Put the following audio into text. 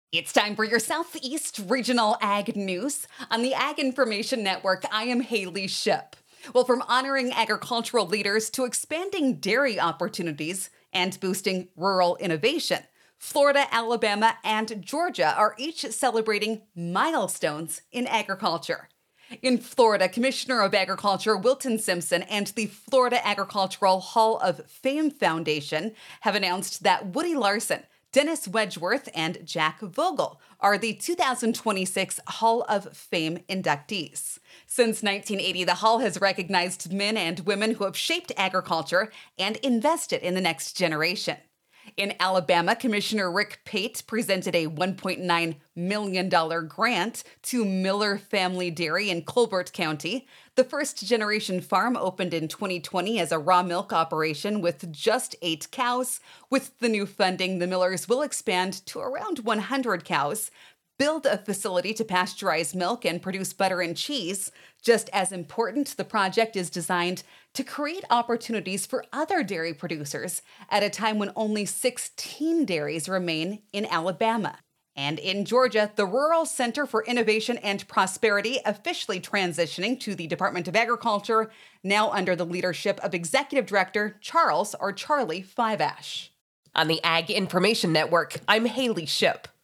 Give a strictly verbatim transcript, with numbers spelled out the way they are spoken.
It's time for your Southeast Regional Ag News. On the Ag Information Network, I am Haley Ship. Well, from honoring agricultural leaders to expanding dairy opportunities and boosting rural innovation, Florida, Alabama, and Georgia are each celebrating milestones in agriculture. In Florida, Commissioner of Agriculture Wilton Simpson and the Florida Agricultural Hall of Fame Foundation have announced that Woody Larson, Dennis Wedgeworth, and Jack Vogel are the two thousand twenty-six Hall of Fame inductees. Since nineteen eighty, the Hall has recognized men and women who have shaped agriculture and invested in the next generation. In Alabama, Commissioner Rick Pate presented a one point nine million dollars grant to Miller Family Dairy in Colbert County. The first-generation farm opened in twenty twenty as a raw milk operation with just eight cows. With the new funding, the Millers will expand to around one hundred cows, build a facility to pasteurize milk and produce butter and cheese. Just as important, the project is designed to create opportunities for other dairy producers at a time when only sixteen dairies remain in Alabama. And in Georgia, the Rural Center for Innovation and Prosperity officially transitioning to the Department of Agriculture, now under the leadership of Executive Director Charles or Charlie Fiveash. On the Ag Information Network, I'm Haley Ship.